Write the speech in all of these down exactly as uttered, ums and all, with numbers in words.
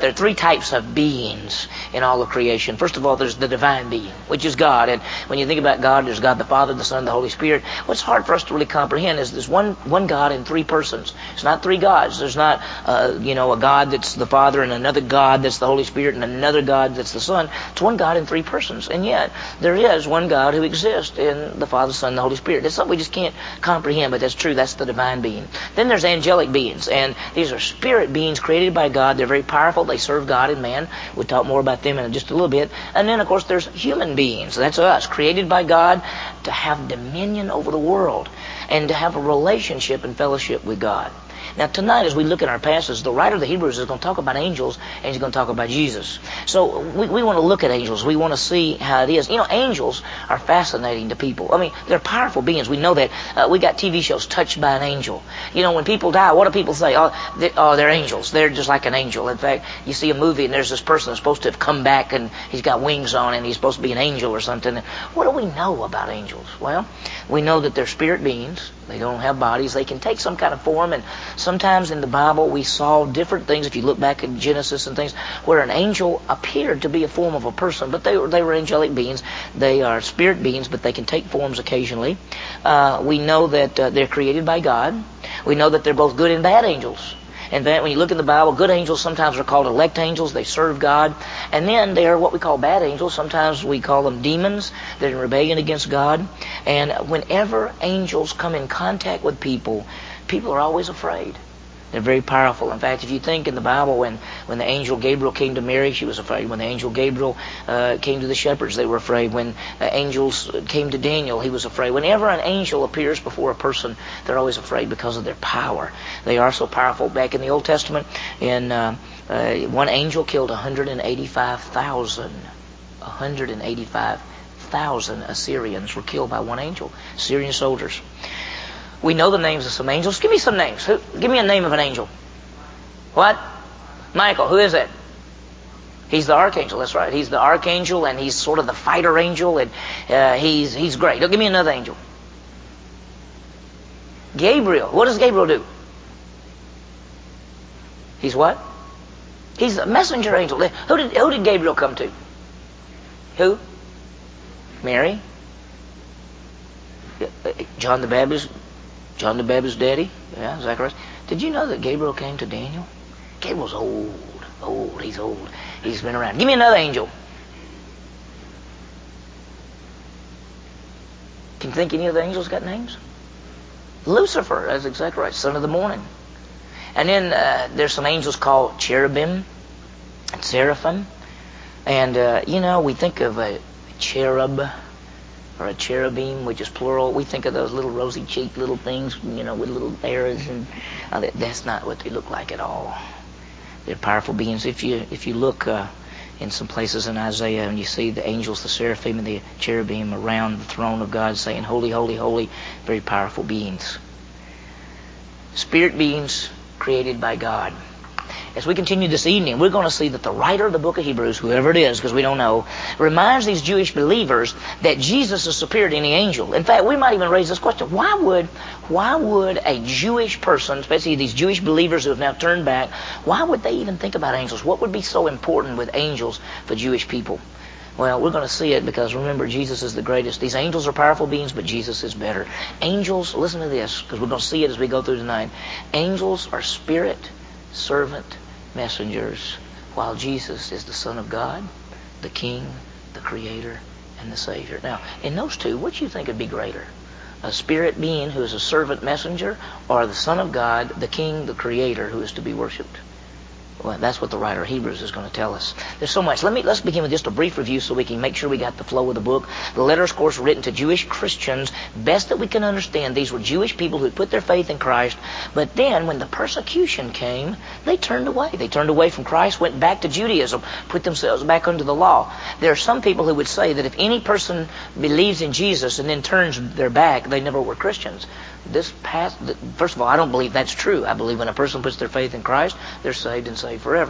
There are three types of beings in all of creation. First of all, there's the divine being, which is God. And when you think about God, there's God the Father, the Son, and the Holy Spirit. What's hard for us to really comprehend is there's one one God in three persons. It's not three gods. There's not, uh, you know, a God that's the Father and another God that's the Holy Spirit and another God that's the Son. It's one God in three persons. And yet, there is one God who exists in the Father, Son, and the Holy Spirit. It's something we just can't comprehend, but that's true. That's the divine being. Then there's angelic beings. And these are spirit beings created by God. They're very powerful. They serve God and man. We'll talk more about them in just a little bit. And then, of course, there's human beings. That's us, created by God to have dominion over the world and to have a relationship and fellowship with God. Now, tonight, as we look at our passage, the writer of the Hebrews is going to talk about angels, and he's going to talk about Jesus. So we, we want to look at angels. We want to see how it is. You know, angels are fascinating to people. I mean, they're powerful beings. We know that. Uh, we got T V shows, Touched by an Angel. You know, when people die, what do people say? Oh, they, oh, they're angels. They're just like an angel. In fact, you see a movie, and there's this person that's supposed to have come back, and he's got wings on, and he's supposed to be an angel or something. And what do we know about angels? Well, we know that they're spirit beings. They don't have bodies. They can take some kind of form, and sometimes in the Bible we saw different things. If you look back in Genesis and things, where an angel appeared to be a form of a person, but they were they were angelic beings. They are spirit beings, but they can take forms occasionally. Uh, we know that uh, they're created by God. We know that they're both good and bad angels. And that when you look in the Bible, good angels sometimes are called elect angels. They serve God. And then they are what we call bad angels. Sometimes we call them demons. They're in rebellion against God. And whenever angels come in contact with people, people are always afraid. They're very powerful. In fact, if you think in the Bible, when, when the angel Gabriel came to Mary, she was afraid. When the angel Gabriel uh, came to the shepherds, they were afraid. When uh, angels came to Daniel, he was afraid. Whenever an angel appears before a person, they're always afraid because of their power. They are so powerful. Back in the Old Testament, in uh, uh, one angel killed one hundred eighty-five thousand. one hundred eighty-five thousand Assyrians were killed by one angel. Syrian soldiers. We know the names of some angels. Give me some names. Who, give me a name of an angel. What? Michael. Who is that? He's the archangel. That's right. He's the archangel, and he's sort of the fighter angel, and uh, he's he's great. Now, give me another angel. Gabriel. What does Gabriel do? He's what? He's a messenger angel. Who did who did Gabriel come to? Who? Mary. John the Baptist. John the Baptist's daddy, yeah, Zacharias. Did you know that Gabriel came to Daniel? Gabriel's old, old, he's old. He's been around. Give me another angel. Can you think any of the angels got names? Lucifer, that's exactly right, son of the morning. And then uh, there's some angels called cherubim and seraphim. And, uh, you know, we think of a cherub or a cherubim, which is plural. We think of those little rosy-cheeked little things, you know, with little arrows, and uh, that, that's not what they look like at all. They're powerful beings. If you if you look uh, in some places in Isaiah and you see the angels, the seraphim and the cherubim around the throne of God saying, "Holy, holy, holy," very powerful beings. Spirit beings created by God. As we continue this evening, we're going to see that the writer of the book of Hebrews, whoever it is, because we don't know, reminds these Jewish believers that Jesus is superior to any angel. In fact, we might even raise this question. Why would, why would a Jewish person, especially these Jewish believers who have now turned back, why would they even think about angels? What would be so important with angels for Jewish people? Well, we're going to see it because, remember, Jesus is the greatest. These angels are powerful beings, but Jesus is better. Angels, listen to this, because we're going to see it as we go through tonight. Angels are spirit, servant, messengers, while Jesus is the Son of God, the King, the Creator, and the Savior. Now, in those two, what do you think would be greater? A spirit being who is a servant messenger, or the Son of God, the King, the Creator, who is to be worshipped? Well, that's what the writer of Hebrews is going to tell us. There's so much. Let me, let's begin with just a brief review so we can make sure we got the flow of the book. The letter, of course, written to Jewish Christians. Best that we can understand, these were Jewish people who had put their faith in Christ. But then, when the persecution came, they turned away. They turned away from Christ, went back to Judaism, put themselves back under the law. There are some people who would say that if any person believes in Jesus and then turns their back, they never were Christians. This past, first of all, I don't believe that's true. I believe when a person puts their faith in Christ, they're saved and saved forever.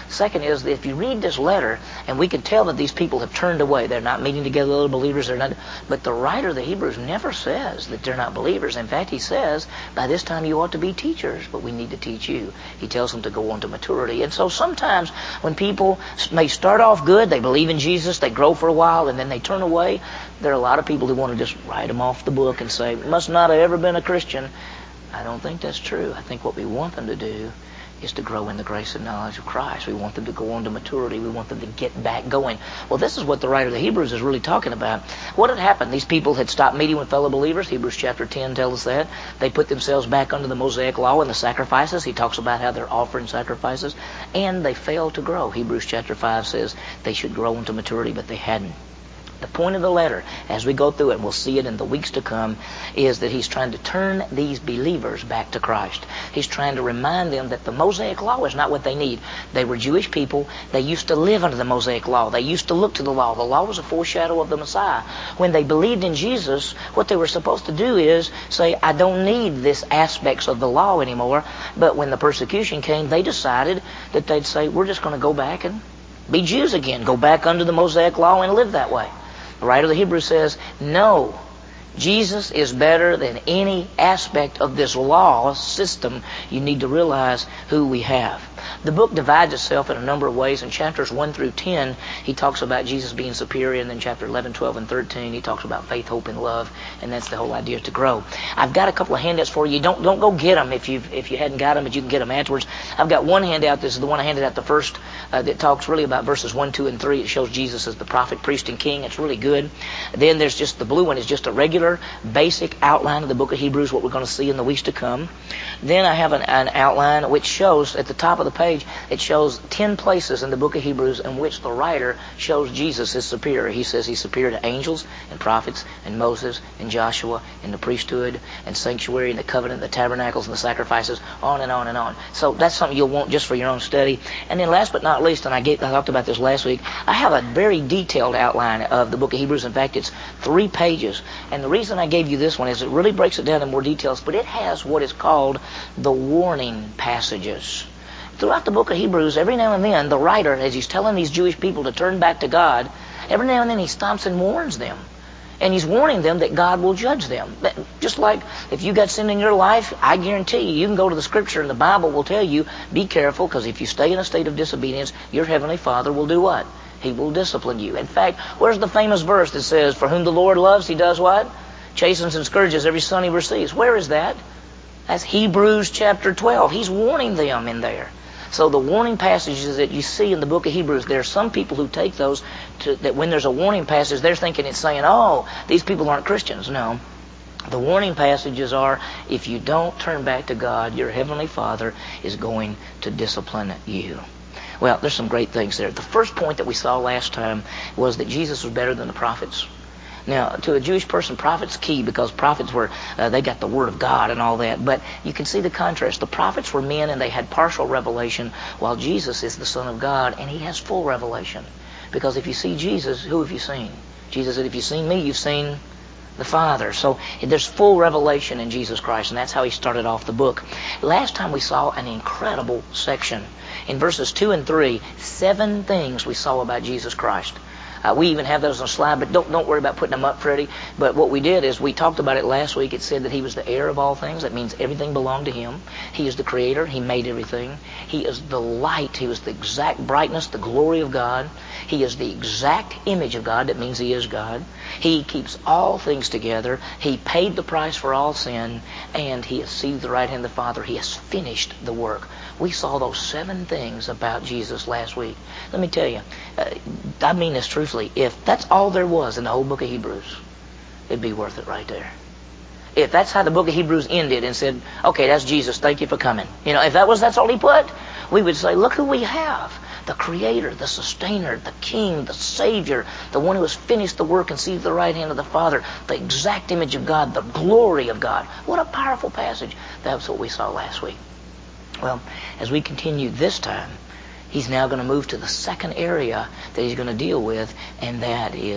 Second is that if you read this letter, and we can tell that these people have turned away. They're not meeting together with other believers. They're not. But the writer of the Hebrews never says that they're not believers. In fact, he says, by this time you ought to be teachers, but we need to teach you. He tells them to go on to maturity. And so sometimes when people may start off good, they believe in Jesus, they grow for a while, and then they turn away, there are a lot of people who want to just write them off the book and say, must not have ever been a Christian. I don't think that's true. I think what we want them to do is to grow in the grace and knowledge of Christ. We want them to go on to maturity. We want them to get back going. Well, this is what the writer of the Hebrews is really talking about. What had happened? These people had stopped meeting with fellow believers. Hebrews chapter ten tells us that. They put themselves back under the Mosaic law and the sacrifices. He talks about how they're offering sacrifices. And they failed to grow. Hebrews chapter five says they should grow into maturity, but they hadn't. The point of the letter, as we go through it, and we'll see it in the weeks to come, is that he's trying to turn these believers back to Christ. He's trying to remind them that the Mosaic law is not what they need. They were Jewish people. They used to live under the Mosaic law. They used to look to the law. The law was a foreshadow of the Messiah. When they believed in Jesus, what they were supposed to do is say, I don't need this aspects of the law anymore. But when the persecution came, they decided that they'd say, we're just going to go back and be Jews again. Go back under the Mosaic law and live that way. The writer of the Hebrews says, no, Jesus is better than any aspect of this law system. You need to realize who we have. The book divides itself in a number of ways. In chapters one through ten, he talks about Jesus being superior. And then chapter eleven, twelve, and thirteen, he talks about faith, hope, and love. And that's the whole idea, to grow. I've got a couple of handouts for you. Don't don't go get them if, you've, if you hadn't got them, but you can get them afterwards. I've got one handout. This is the one I handed out the first uh, that talks really about verses one, two, and three. It shows Jesus as the prophet, priest, and king. It's really good. Then there's just the blue one is just a regular, basic outline of the book of Hebrews, what we're going to see in the weeks to come. Then I have an, an outline which shows, at the top of the page, it shows ten places in the book of Hebrews in which the writer shows Jesus is superior. He says he's superior to angels and prophets and Moses and Joshua and the priesthood and sanctuary and the covenant, the tabernacles and the sacrifices, on and on and on. So that's something you'll want just for your own study. And then last but not least, and I, gave, I talked about this last week, I have a very detailed outline of the book of Hebrews. In fact, it's three pages. And the reason I gave you this one is it really breaks it down in more details, but it has what is called the warning passages. Throughout the book of Hebrews, every now and then, the writer, as he's telling these Jewish people to turn back to God, every now and then he stops and warns them. And he's warning them that God will judge them. Just like if you got sin in your life, I guarantee you, you can go to the Scripture and the Bible will tell you, be careful, because if you stay in a state of disobedience, your Heavenly Father will do what? He will discipline you. In fact, where's the famous verse that says, for whom the Lord loves, he does what? Chastens and scourges every son he receives. Where is that? That's Hebrews chapter twelve. He's warning them in there. So the warning passages that you see in the book of Hebrews, there are some people who take those to, that when there's a warning passage, they're thinking it's saying, oh, these people aren't Christians. No. The warning passages are, if you don't turn back to God, your Heavenly Father is going to discipline you. Well, there's some great things there. The first point that we saw last time was that Jesus was better than the prophets. Now, to a Jewish person, prophets key, because prophets were, uh, they got the Word of God and all that. But you can see the contrast. The prophets were men and they had partial revelation, while Jesus is the Son of God and he has full revelation. Because if you see Jesus, who have you seen? Jesus said, if you've seen me, you've seen the Father. So there's full revelation in Jesus Christ, and that's how he started off the book. Last time we saw an incredible section. In verses two and three, seven things we saw about Jesus Christ. Uh, we even have those on a slide, but don't don't worry about putting them up, Freddie. But what we did is we talked about it last week. It said that he was the heir of all things. That means everything belonged to him. He is the creator. He made everything. He is the light. He was the exact brightness, the glory of God. He is the exact image of God. That means he is God. He keeps all things together. He paid the price for all sin, and he is seated at the right hand of the Father. He has finished the work. We saw those seven things about Jesus last week. Let me tell you, uh, I mean this truthfully. If that's all there was in the whole book of Hebrews, it'd be worth it right there. If that's how the book of Hebrews ended and said, okay, that's Jesus, thank you for coming. You know, if that was that's all he put, we would say, look who we have. The Creator, the Sustainer, the King, the Savior, the one who has finished the work and seated at the right hand of the Father, the exact image of God, the glory of God. What a powerful passage. That's what we saw last week. Well, as we continue this time, he's now going to move to the second area that he's going to deal with, and that is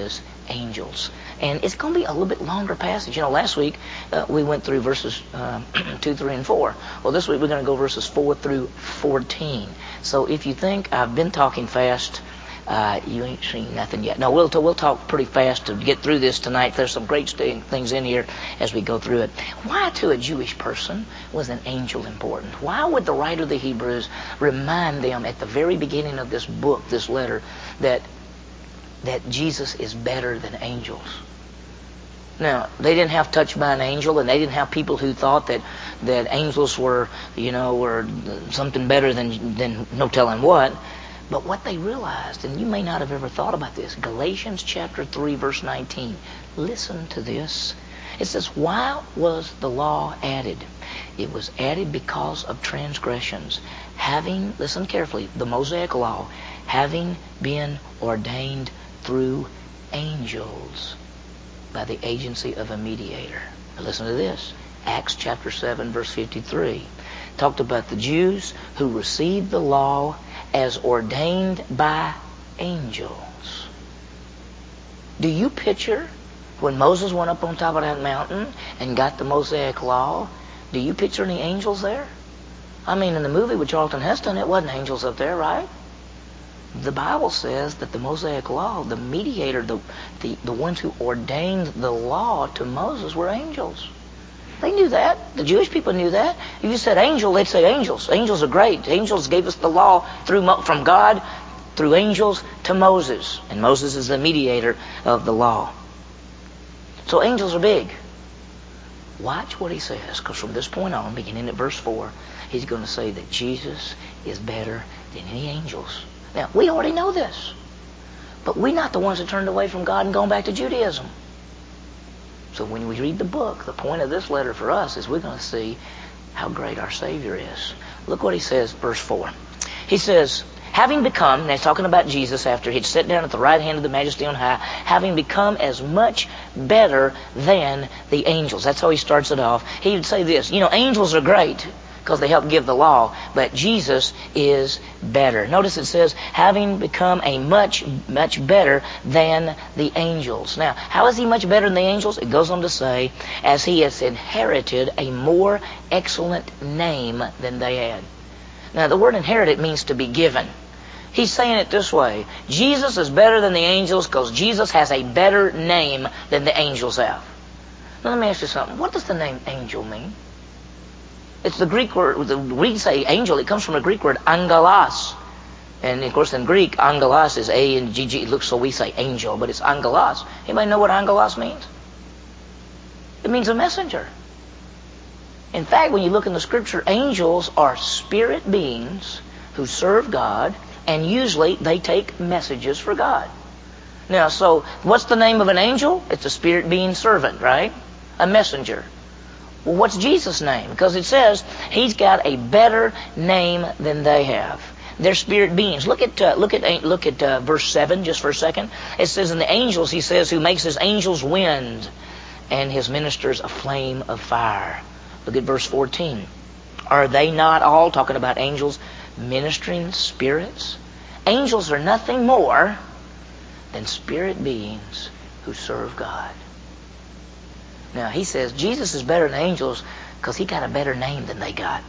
angels. And it's going to be a little bit longer passage. You know, last week uh, we went through verses uh, two, three, and four. Well, this week we're going to go verses four through fourteen. So if you think I've been talking fast, uh, you ain't seen nothing yet. No, we'll, t- we'll talk pretty fast to get through this tonight. There's some great st- things in here as we go through it. Why to a Jewish person was an angel important? Why would the writer of the Hebrews remind them at the very beginning of this book, this letter, that that Jesus is better than angels? Now, they didn't have touched by an angel, and they didn't have people who thought that, that angels were, you know, were something better than, than no telling what. But what they realized, and you may not have ever thought about this, Galatians chapter three, verse nineteen. Listen to this. It says, why was the law added? It was added because of transgressions, having, listen carefully, the Mosaic law, having been ordained through angels by the agency of a mediator. Now listen to this. Acts chapter seven, verse fifty-three. Talked about the Jews who received the law as ordained by angels. Do you picture when Moses went up on top of that mountain and got the Mosaic law? Do you picture any angels there? I mean, in the movie with Charlton Heston, it wasn't angels up there, right? The Bible says that the Mosaic law, the mediator, the, the, the ones who ordained the law to Moses were angels. They knew that. The Jewish people knew that. If you said angel, they'd say angels. Angels are great. Angels gave us the law through from God, through angels to Moses. And Moses is the mediator of the law. So angels are big. Watch what he says, because from this point on, beginning at verse four, he's going to say that Jesus is better than any angels. Now, we already know this. But we're not the ones that turned away from God and gone back to Judaism. So when we read the book, the point of this letter for us is we're going to see how great our Savior is. Look what he says, verse four. He says, having become, and he's talking about Jesus after he'd sat down at the right hand of the Majesty on high, having become as much better than the angels. That's how he starts it off. He would say this, you know, angels are great because they help give the law, but Jesus is better. Notice it says, having become a much, much better than the angels. Now, how is he much better than the angels? It goes on to say, as he has inherited a more excellent name than they had. Now, the word inherited means to be given. He's saying it this way. Jesus is better than the angels because Jesus has a better name than the angels have. Now, let me ask you something. What does the name angel mean? It's the Greek word, the Greeks say angel, it comes from the Greek word angelos. And of course in Greek, angelos is A and G G. It looks so we say angel, but it's angelos. Anybody know what angelos means? It means a messenger. In fact, when you look in the scripture, angels are spirit beings who serve God, and usually they take messages for God. Now, so what's the name of an angel? It's a spirit being servant, right? A messenger. Well, what's Jesus' name? Because it says he's got a better name than they have. They're spirit beings. Look at uh, look at look at uh, verse seven just for a second. It says in the angels, he says, who makes his angels wind and his ministers a flame of fire. Look at verse fourteen. Are they not all, talking about angels, ministering spirits? Angels are nothing more than spirit beings who serve God. Now, he says Jesus is better than angels because he got a better name than they got.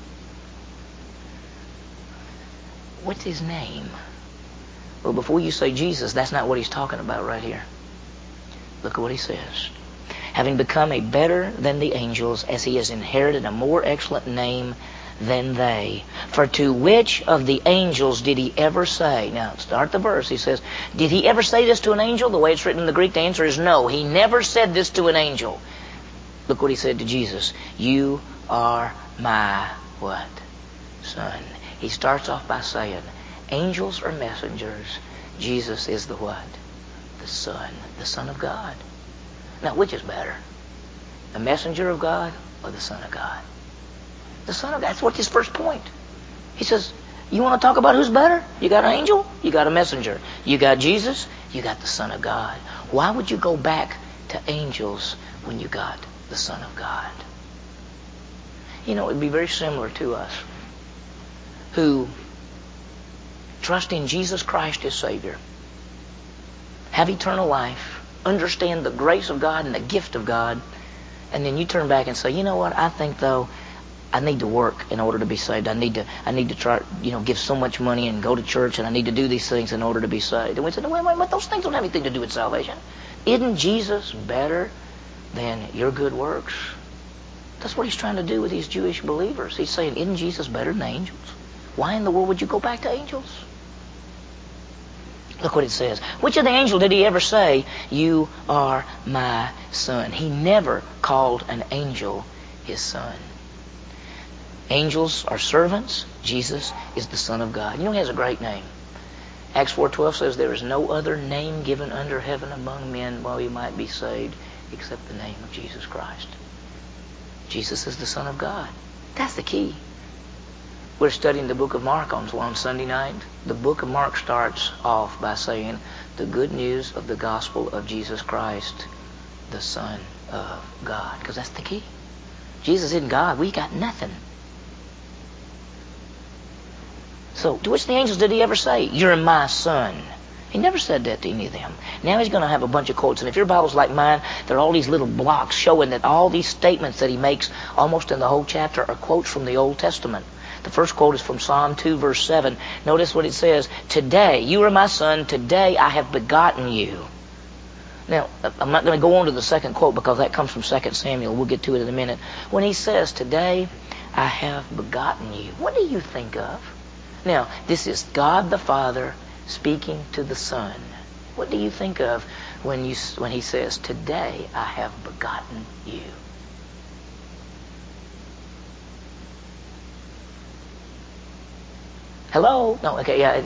What's his name? Well, before you say Jesus, that's not what he's talking about right here. Look at what he says. Having become a better than the angels, as he has inherited a more excellent name than they. For to which of the angels did he ever say? Now, start the verse. He says, did he ever say this to an angel? The way it's written in the Greek, the answer is no. He never said this to an angel. Look what he said to Jesus. You are my what? Son. He starts off by saying, angels are messengers. Jesus is the what? The Son. The Son of God. Now, which is better? The messenger of God or the Son of God? The Son of God. That's what's his first point. He says, you want to talk about who's better? You got an angel, you got a messenger. You got Jesus, you got the Son of God. Why would you go back to angels when you got the Son of God? You know, it would be very similar to us who trust in Jesus Christ as Savior, have eternal life, understand the grace of God and the gift of God, and then you turn back and say, you know what, I think though I need to work in order to be saved. I need to I need to try, you know, give so much money and go to church, and I need to do these things in order to be saved. And we said, no, wait, wait, wait, those things don't have anything to do with salvation. Isn't Jesus better than your good works? That's what he's trying to do with these Jewish believers. He's saying, isn't Jesus better than angels? Why in the world would you go back to angels? Look what it says. Which of the angels did he ever say, you are my son? He never called an angel his son. Angels are servants. Jesus is the Son of God. You know he has a great name. Acts four twelve says, there is no other name given under heaven among men where we might be saved except the name of Jesus Christ. Jesus is the Son of God. That's the key. We're studying the book of Mark on, on Sunday night. The book of Mark starts off by saying the good news of the gospel of Jesus Christ, the Son of God. Because that's the key. Jesus isn't God. We got nothing. So, to which of the angels did he ever say, you're my son? He never said that to any of them. Now he's going to have a bunch of quotes. And if your Bible's like mine, there are all these little blocks showing that all these statements that he makes almost in the whole chapter are quotes from the Old Testament. The first quote is from Psalm two, verse seven. Notice what it says. Today, you are my son. Today I have begotten you. Now, I'm not going to go on to the second quote because that comes from Second Samuel. We'll get to it in a minute. When he says, today I have begotten you, what do you think of? Now, this is God the Father speaking to the Son. What do you think of when you when he says, today I have begotten you? Hello? No, okay, yeah.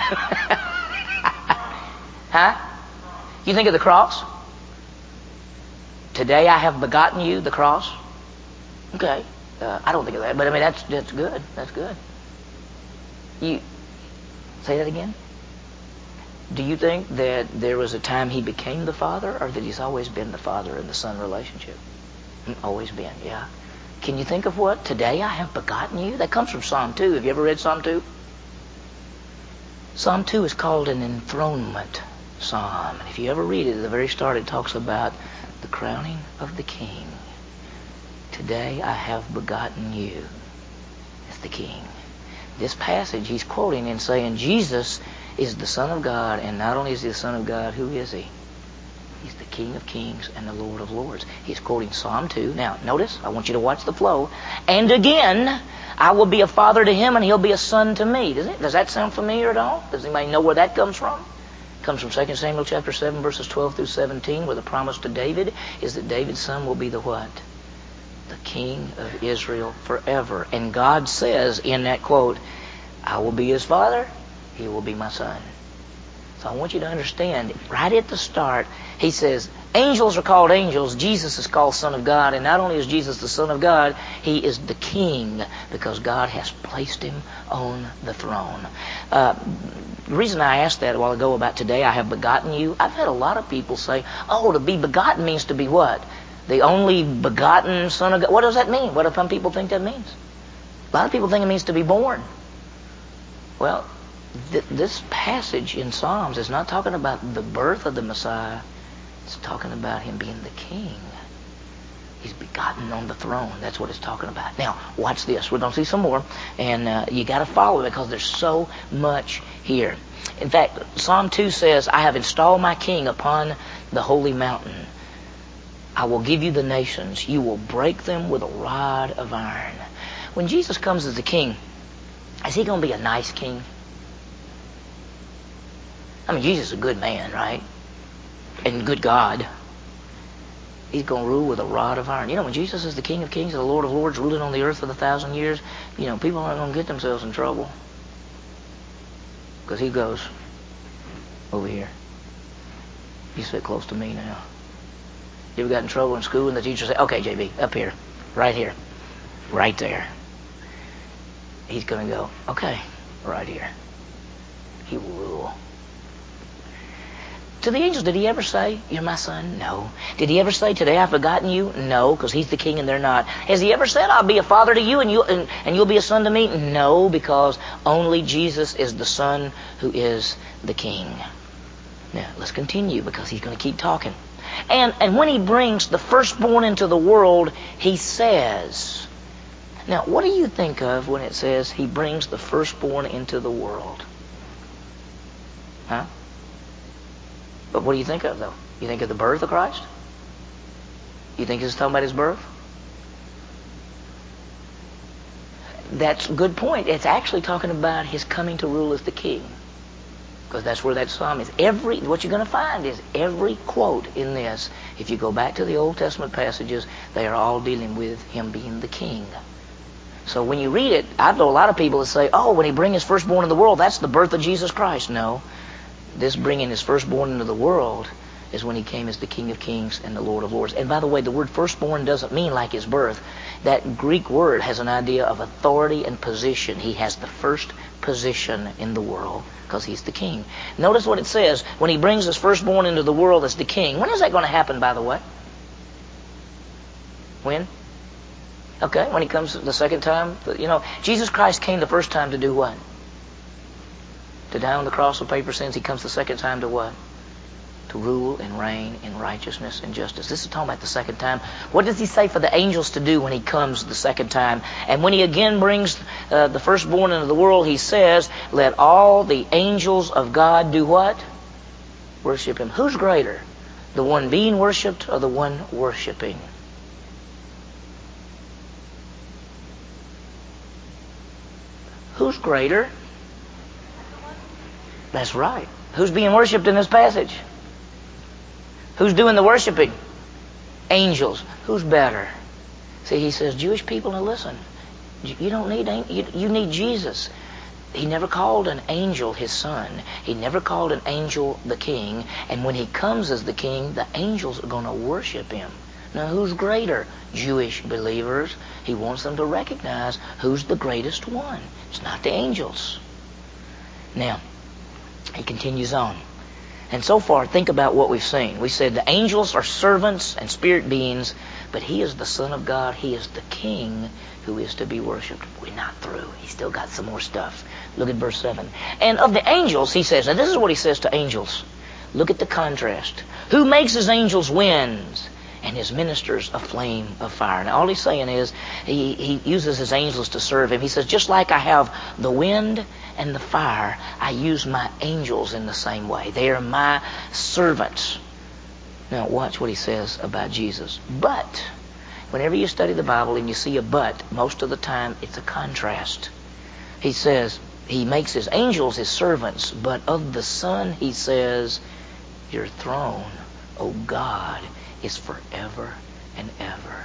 Huh? You think of the cross? Today I have begotten you, the cross? Okay. Uh, I don't think of that, but I mean, that's that's good. That's good. You say that again? Do you think that there was a time he became the Father, or that he's always been the Father and the Son relationship? Always been, yeah. Can you think of what? Today I have begotten you? That comes from Psalm two. Have you ever read Psalm two? Psalm two is called an enthronement psalm. And if you ever read it, at the very start it talks about the crowning of the King. Today I have begotten you as the King. This passage he's quoting and saying Jesus is the Son of God, and not only is he the Son of God, who is he? He's the King of Kings and the Lord of Lords. He's quoting Psalm two. Now, notice, I want you to watch the flow. And again, I will be a father to him, and he'll be a son to me. Does it? Does that sound familiar at all? Does anybody know where that comes from? It comes from Second Samuel chapter seven, verses twelve through seventeen, where the promise to David is that David's son will be the what? The King of Israel forever. And God says in that quote, I will be his father, he will be my son. So I want you to understand, right at the start, he says, angels are called angels, Jesus is called Son of God, and not only is Jesus the Son of God, he is the King, because God has placed him on the throne. Uh, the reason I asked that a while ago about today I have begotten you, I've had a lot of people say, oh, to be begotten means to be what? The only begotten Son of God. What does that mean? What do some people think that means? A lot of people think it means to be born. Well, th- this passage in Psalms is not talking about the birth of the Messiah. It's talking about him being the King. He's begotten on the throne. That's what it's talking about. Now, watch this. We're going to see some more. And uh, you got to follow it because there's so much here. In fact, Psalm two says, I have installed my King upon the holy mountain. I will give you the nations. You will break them with a rod of iron. When Jesus comes as the King, is he going to be a nice king? I mean, Jesus is a good man, right? And good God. He's going to rule with a rod of iron. You know, when Jesus is the King of Kings and the Lord of Lords, ruling on the earth for a thousand years, you know, people aren't going to get themselves in trouble. Because he goes, over here. You sit close to me now. You ever got in trouble in school and the teacher said, okay, J B, up here, right here, right there. He's going to go, okay, right here. He will rule. To the angels, did he ever say, you're my son? No. Did he ever say, today I've forgotten you? No, because he's the King and they're not. Has he ever said, I'll be a father to you and, you, and, and you'll be a son to me? No, because only Jesus is the Son who is the King. Now, let's continue because he's going to keep talking. And, and when he brings the firstborn into the world, he says... Now, what do you think of when it says he brings the firstborn into the world? Huh? But what do you think of, though? You think of the birth of Christ? You think it's talking about his birth? That's a good point. It's actually talking about his coming to rule as the king. Because that's where that psalm is. Every, what you're going to find is every quote in this, if you go back to the Old Testament passages, they are all dealing with him being the king. So when you read it, I know a lot of people that say, oh, when he brings his firstborn into the world, that's the birth of Jesus Christ. No. This bringing his firstborn into the world is when he came as the King of Kings and the Lord of Lords. And by the way, the word firstborn doesn't mean like his birth. That Greek word has an idea of authority and position. He has the first position in the world because he's the king. Notice what it says, when he brings his firstborn into the world as the king. When is that going to happen, by the way? When? Okay, when he comes the second time. You know, Jesus Christ came the first time to do what? To die on the cross of paper sins. He comes the second time to what? To rule and reign in righteousness and justice. This is talking about the second time. What does he say for the angels to do when he comes the second time? And when he again brings uh, the firstborn into the world, he says, let all the angels of God do what? Worship him. Who's greater? The one being worshipped or the one worshiping? Who's greater? That's right. Who's being worshipped in this passage? Who's doing the worshiping? Angels. Who's better? See, he says, Jewish people, now listen. You don't need, you, you need Jesus. He never called an angel his son. He never called an angel the king. And when he comes as the king, the angels are going to worship him. Now, who's greater? Jewish believers. He wants them to recognize who's the greatest one. It's not the angels. Now, he continues on. And so far, think about what we've seen. We said the angels are servants and spirit beings, but he is the Son of God. He is the King who is to be worshipped. We're not through. He's still got some more stuff. Look at verse seven. And of the angels, he says, and this is what he says to angels. Look at the contrast. Who makes his angels winds and his ministers a flame of fire? Now, all he's saying is he, he uses his angels to serve him. He says, just like I have the wind and the fire, I use my angels in the same way. They are my servants. Now, watch what he says about Jesus. But, whenever you study the Bible and you see a but, most of the time it's a contrast. He says, he makes his angels his servants, but of the Son, he says, your throne, O God, is forever and ever.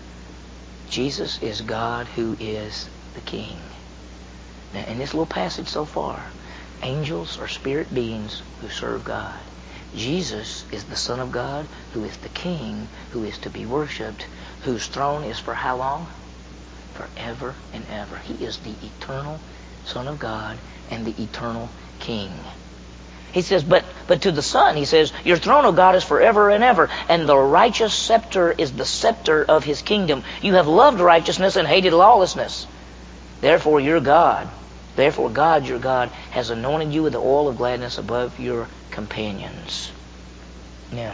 Jesus is God who is the King. Now, in this little passage so far, angels are spirit beings who serve God. Jesus is the Son of God who is the King who is to be worshipped, whose throne is for how long? Forever and ever. He is the eternal Son of God and the eternal King. He says, but but to the Son, he says, your throne, O God, is forever and ever, and the righteous scepter is the scepter of his kingdom. You have loved righteousness and hated lawlessness. Therefore, your God, therefore God, your God, has anointed you with the oil of gladness above your companions. Now,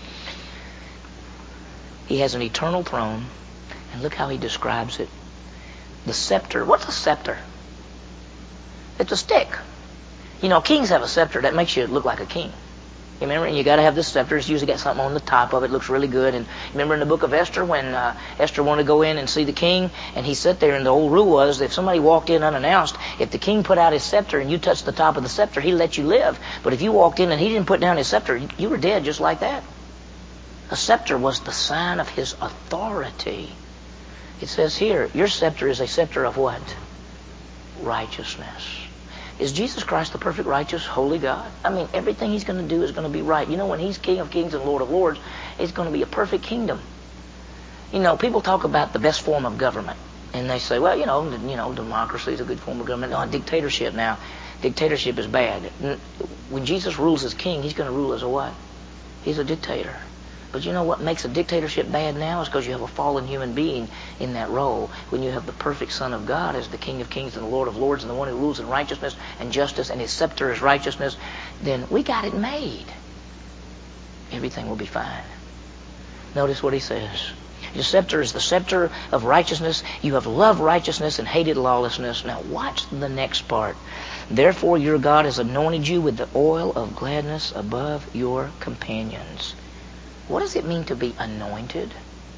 he has an eternal throne, and look how he describes it. The scepter. What's a scepter? It's a stick. You know, kings have a scepter that makes you look like a king. You remember? And you got to have this scepter. It's usually got something on the top of it. It looks really good. And remember in the book of Esther when uh, Esther wanted to go in and see the king, and he sat there, and the old rule was if somebody walked in unannounced, if the king put out his scepter and you touched the top of the scepter, he'd let you live. But if you walked in and he didn't put down his scepter, you were dead just like that. A scepter was the sign of his authority. It says here, your scepter is a scepter of what? Righteousness. Is Jesus Christ the perfect, righteous, holy God? I mean, everything he's going to do is going to be right. You know, when he's King of Kings and Lord of Lords, it's going to be a perfect kingdom. You know, people talk about the best form of government. And they say, well, you know, you know, democracy is a good form of government. No, dictatorship now. Dictatorship is bad. When Jesus rules as king, he's going to rule as a what? He's a dictator. But you know what makes a dictatorship bad now is because you have a fallen human being in that role. When you have the perfect Son of God as the King of Kings and the Lord of Lords and the one who rules in righteousness and justice and his scepter is righteousness, then we got it made. everything will be fine. Notice what he says. Your scepter is the scepter of righteousness. You have loved righteousness and hated lawlessness. Now watch the next part. Therefore your God has anointed you with the oil of gladness above your companions. What does it mean to be anointed?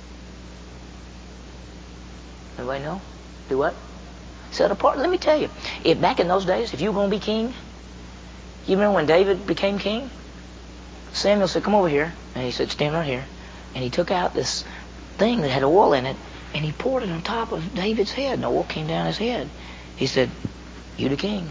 Anybody know? Do what? Set apart. Let me tell you. If back in those days, if you were going to be king, you remember when David became king? Samuel said, come over here. And he said, stand right here. And he took out this thing that had oil in it, and he poured it on top of David's head, and the oil came down his head. He said, you the king.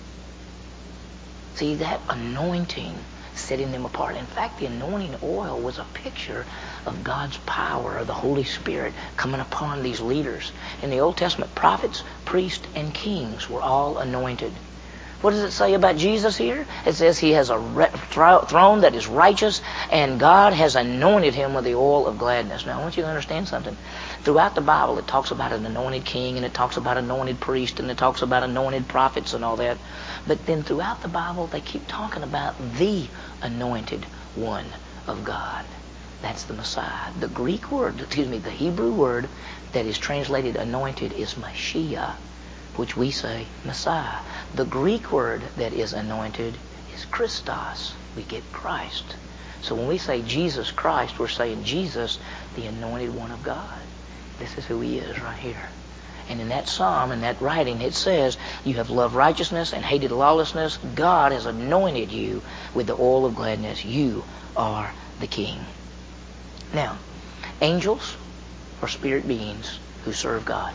See, that anointing setting them apart. In fact, the anointing oil was a picture of God's power, of the Holy Spirit coming upon these leaders. In the Old Testament, prophets, priests, and kings were all anointed. What does it say about Jesus here? It says he has a re- thro- throne that is righteous, and God has anointed him with the oil of gladness. Now, I want you to understand something. Throughout the Bible, it talks about an anointed king, and it talks about anointed priest, and it talks about anointed prophets and all that. But then throughout the Bible, they keep talking about the anointed one of God. That's the Messiah. The Greek word, excuse me, the Hebrew word that is translated anointed is Mashiach, which we say Messiah. The Greek word that is anointed is Christos. We get Christ. So when we say Jesus Christ, we're saying Jesus, the anointed one of God. This is who he is right here. And in that psalm, in that writing, it says, you have loved righteousness and hated lawlessness. God has anointed you with the oil of gladness. You are the king. Now, angels are spirit beings who serve God.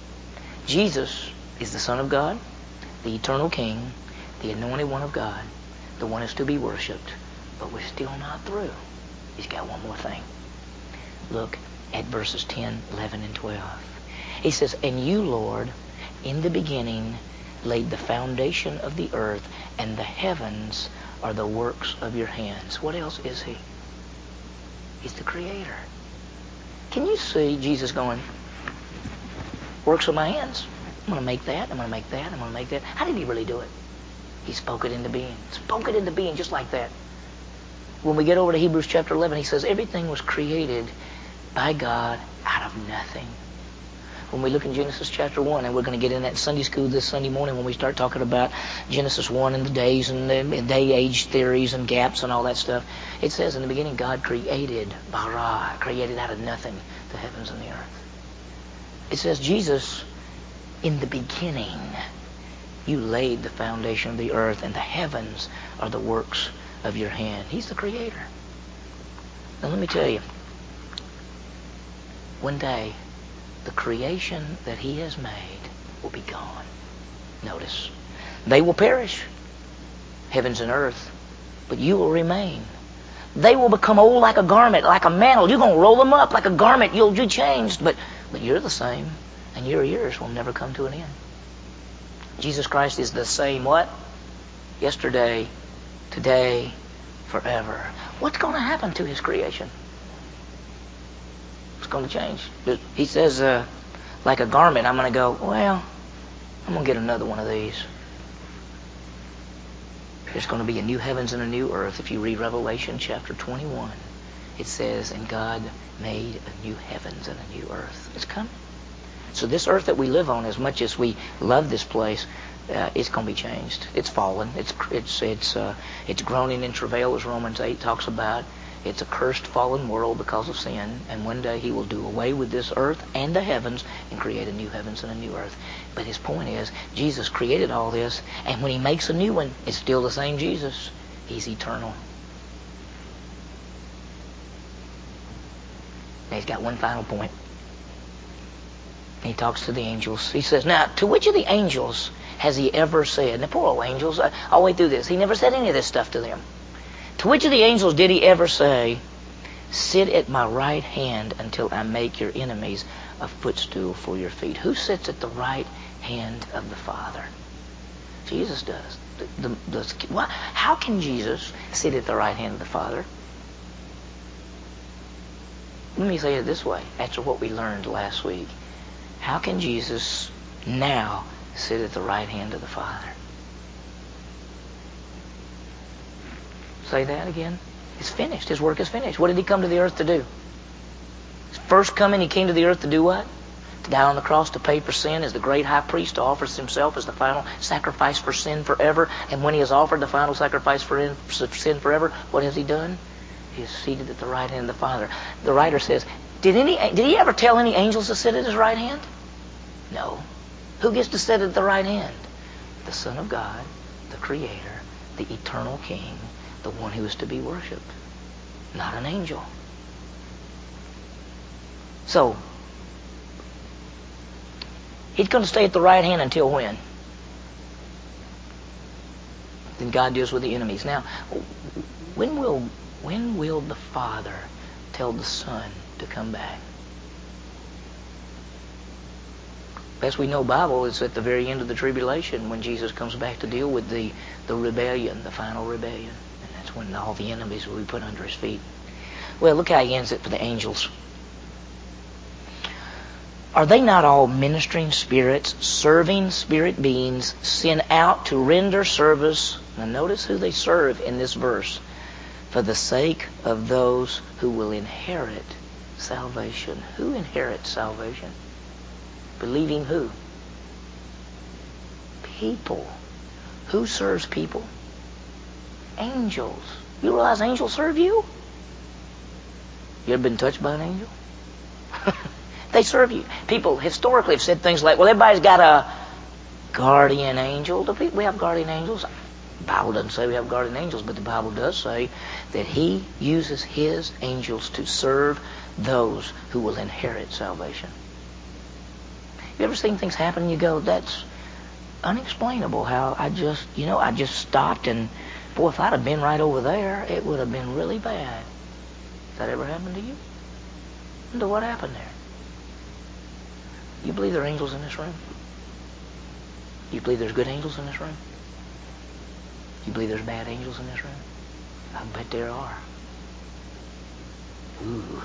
Jesus is the Son of God, the eternal King, the anointed one of God, the one is to be worshipped. But we're still not through. He's got one more thing. Look at verses ten, eleven, and twelve. He says, and you, Lord, in the beginning laid the foundation of the earth, and the heavens are the works of your hands. What else is he? He's the Creator. Can you see Jesus going, works of my hands? I'm going to make that, I'm going to make that, I'm going to make that. How did he really do it? He spoke it into being. Spoke it into being just like that. When we get over to Hebrews chapter eleven, he says everything was created by God out of nothing. When we look in Genesis chapter one, and we're going to get in that in Sunday school this Sunday morning when we start talking about Genesis one and the days and the and day-age theories and gaps and all that stuff, it says in the beginning God created, bara, created out of nothing the heavens and the earth. It says Jesus, in the beginning, you laid the foundation of the earth, and the heavens are the works of your hand. He's the Creator. Now let me tell you, one day, the creation that he has made will be gone. Notice, they will perish, heavens and earth, but you will remain. They will become old like a garment, like a mantle. You're going to roll them up like a garment. You'll be changed, but, but you're the same, and your years will never come to an end. Jesus Christ is the same what? Yesterday, today, forever. What's going to happen to his creation? It's going to change. He says, uh, like a garment, I'm going to go, well, I'm going to get another one of these. There's going to be a new heavens and a new earth. If you read Revelation chapter twenty-one, it says, and God made a new heavens and a new earth. It's coming. So this earth that we live on, as much as we love this place, uh, it's going to be changed. It's fallen. It's it's it's uh, it's groaning in travail, as Romans eight talks about. It's a cursed, fallen world because of sin, and one day he will do away with this earth and the heavens and create a new heavens and a new earth. But his point is, Jesus created all this, and when he makes a new one, it's still the same Jesus. He's eternal. Now he's got one final point. He talks to the angels. He says, now, to which of the angels has he ever said? Now, poor old angels, uh, all the way through this, he never said any of this stuff to them. To which of the angels did he ever say, sit at my right hand until I make your enemies a footstool for your feet? Who sits at the right hand of the Father? Jesus does. The, the, the, well, how can Jesus sit at the right hand of the Father? Let me say it this way, after what we learned last week. How can Jesus now sit at the right hand of the Father? Say that again. It's finished. His work is finished. What did he come to the earth to do? His first coming, he came to the earth to do what? To die on the cross, to pay for sin as the great high priest, to offer himself as the final sacrifice for sin forever. And when he has offered the final sacrifice for sin forever, what has he done? He is seated at the right hand of the Father. The writer says, did any did he ever tell any angels to sit at his right hand? No. Who gets to sit at the right hand? The Son of God, the Creator, the eternal King, the one who is to be worshipped. Not an angel. So, he's going to stay at the right hand until when? Then God deals with the enemies. Now, when will when will the Father tell the Son to come back? Best we know Bible is at the very end of the tribulation when Jesus comes back to deal with the, the rebellion, the final rebellion. And that's when all the enemies will be put under his feet. Well, look how he ends it for the angels. Are they not all ministering spirits, serving spirit beings, sent out to render service? Now notice who they serve in this verse. For the sake of those who will inherit salvation. Who inherits salvation? Believing who? People. Who serves people? Angels. You realize angels serve you? You ever been touched by an angel? They serve you. People historically have said things like, well, everybody's got a guardian angel. Do we have guardian angels? The Bible doesn't say we have guardian angels, but the Bible does say that he uses his angels to serve those who will inherit salvation. You ever seen things happen and you go, that's unexplainable how I just, you know, I just stopped and, boy, if I'd have been right over there, it would have been really bad. Has that ever happened to you? I wonder what happened there. You believe there are angels in this room? You believe there's good angels in this room? You believe there's bad angels in this room? I bet there are. Ooh.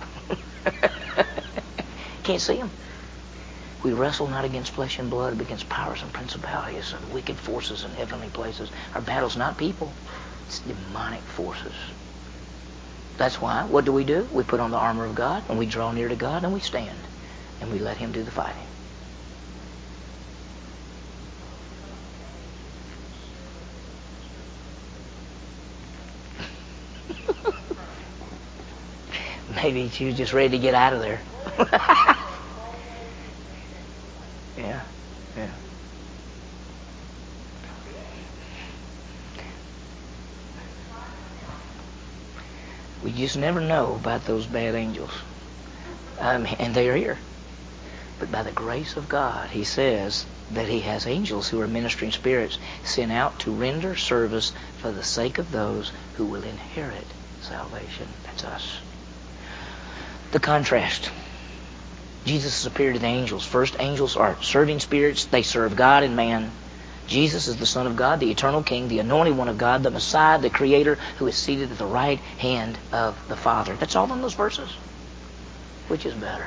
Can't see them. We wrestle not against flesh and blood, but against powers and principalities and wicked forces in heavenly places. Our battle's not people. It's demonic forces. That's why, what do we do? We put on the armor of God, and we draw near to God, and we stand. And we let him do the fighting. Maybe she was just ready to get out of there. Yeah, yeah. We just never know about those bad angels. Um, and they are here. But by the grace of God, he says that he has angels who are ministering spirits sent out to render service for the sake of those who will inherit salvation. That's us. The contrast. Jesus has appeared to the angels. First, angels are serving spirits. They serve God and man. Jesus is the Son of God, the eternal King, the anointed one of God, the Messiah, the Creator, who is seated at the right hand of the Father. That's all in those verses. Which is better?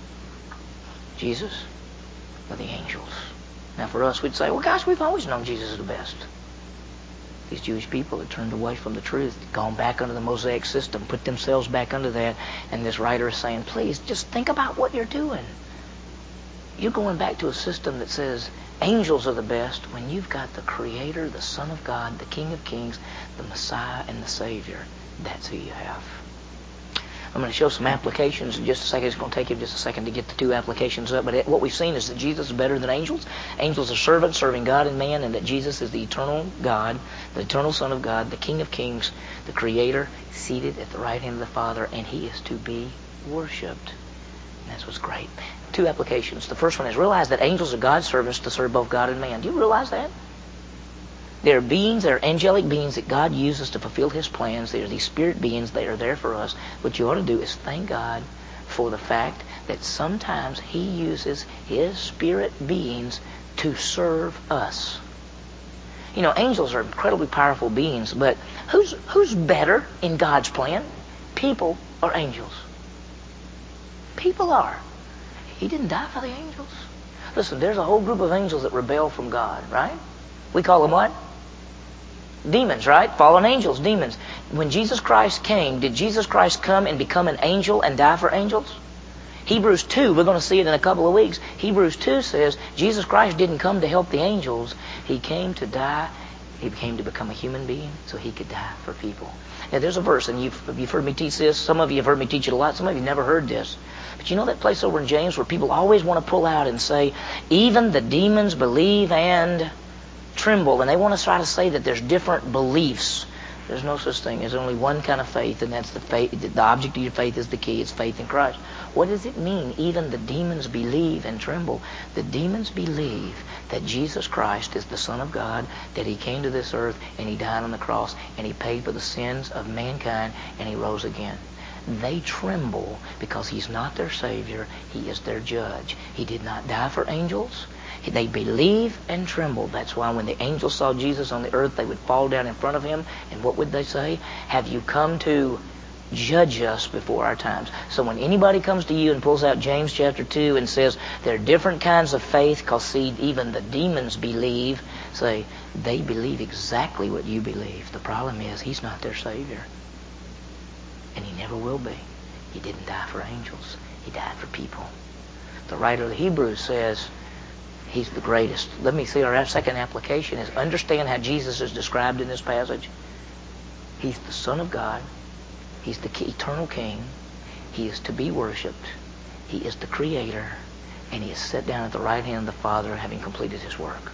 Jesus or the angels? Now for us, we'd say, well, gosh, we've always known Jesus is the best. These Jewish people had turned away from the truth, gone back under the Mosaic system, put themselves back under that, and this writer is saying, please, just think about what you're doing. You're going back to a system that says angels are the best when you've got the Creator, the Son of God, the King of Kings, the Messiah, and the Savior. That's who you have. I'm going to show some applications in just a second. It's going to take you just a second to get the two applications up. But it, what we've seen is that Jesus is better than angels. Angels are servants serving God and man, and that Jesus is the eternal God, the eternal Son of God, the King of Kings, the Creator, seated at the right hand of the Father, and he is to be worshipped. And that's what's great. Two applications. The first one is realize that angels are God's servants to serve both God and man. Do you realize that? They're beings, they're angelic beings that God uses to fulfill his plans. They're these spirit beings. They are there for us. What you ought to do is thank God for the fact that sometimes he uses his spirit beings to serve us. You know, angels are incredibly powerful beings, but who's who's better in God's plan? People or angels? People are. He didn't die for the angels. Listen, there's a whole group of angels that rebel from God, right? We call them what? Demons, right? Fallen angels, demons. when Jesus Christ came, did Jesus Christ come and become an angel and die for angels? Hebrews two, we're going to see it in a couple of weeks. Hebrews two says Jesus Christ didn't come to help the angels. He came to die. He came to become a human being so he could die for people. Now there's a verse, and you've, you've heard me teach this. Some of you have heard me teach it a lot. Some of you have never heard this. But you know that place over in James where people always want to pull out and say, even the demons believe and tremble. And they want to try to say that there's different beliefs. There's no such thing. There's only one kind of faith, and that's the faith. The object of your faith is the key. It's faith in Christ. What does it mean? Even the demons believe and tremble. The demons believe that Jesus Christ is the Son of God, that He came to this earth, and He died on the cross, and He paid for the sins of mankind, and He rose again. They tremble because He's not their Savior. He is their judge. He did not die for angels. They believe and tremble. That's why when the angels saw Jesus on the earth, they would fall down in front of Him. And what would they say? Have you come to judge us before our times? So when anybody comes to you and pulls out James chapter two and says there are different kinds of faith, because see, even the demons believe, say, they believe exactly what you believe. The problem is He's not their Savior. And He never will be. He didn't die for angels. He died for people. The writer of the Hebrews says He's the greatest. Let me see, our second application is understand how Jesus is described in this passage. He's the Son of God. He's the eternal King. He is to be worshipped. He is the Creator. And He is set down at the right hand of the Father, having completed His work.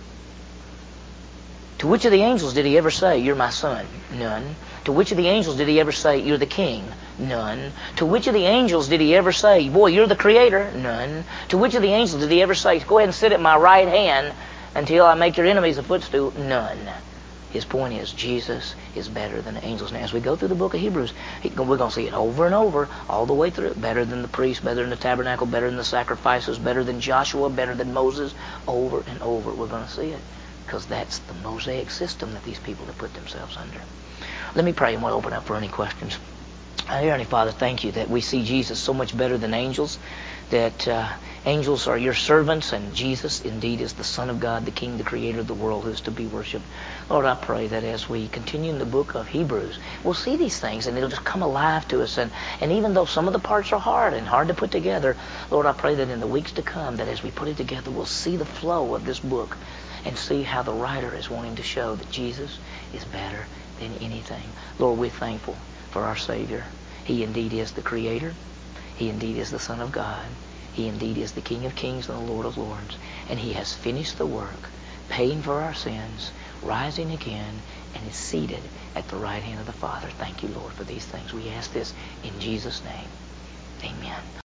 To which of the angels did He ever say, you're my Son? None. To which of the angels did He ever say, you're the King? None. To which of the angels did He ever say, boy, you're the Creator? None. To which of the angels did He ever say, go ahead and sit at my right hand until I make your enemies a footstool? None. His point is, Jesus is better than the angels. Now, as we go through the book of Hebrews, we're going to see it over and over, all the way through. Better than the priest, better than the tabernacle, better than the sacrifices, better than Joshua, better than Moses. Over and over, we're going to see it. Because that's the Mosaic system that these people have put themselves under. Let me pray and we'll open up for any questions. Our Heavenly Father, thank You that we see Jesus so much better than angels, that uh, angels are Your servants, and Jesus indeed is the Son of God, the King, the Creator of the world, who is to be worshipped. Lord, I pray that as we continue in the book of Hebrews, we'll see these things and it'll just come alive to us. And, and even though some of the parts are hard and hard to put together, Lord, I pray that in the weeks to come, that as we put it together, we'll see the flow of this book and see how the writer is wanting to show that Jesus is better than anything. Lord, we're thankful for our Savior. He indeed is the Creator. He indeed is the Son of God. He indeed is the King of Kings and the Lord of Lords. And He has finished the work, paying for our sins, rising again, and is seated at the right hand of the Father. Thank You, Lord, for these things. We ask this in Jesus' name. Amen.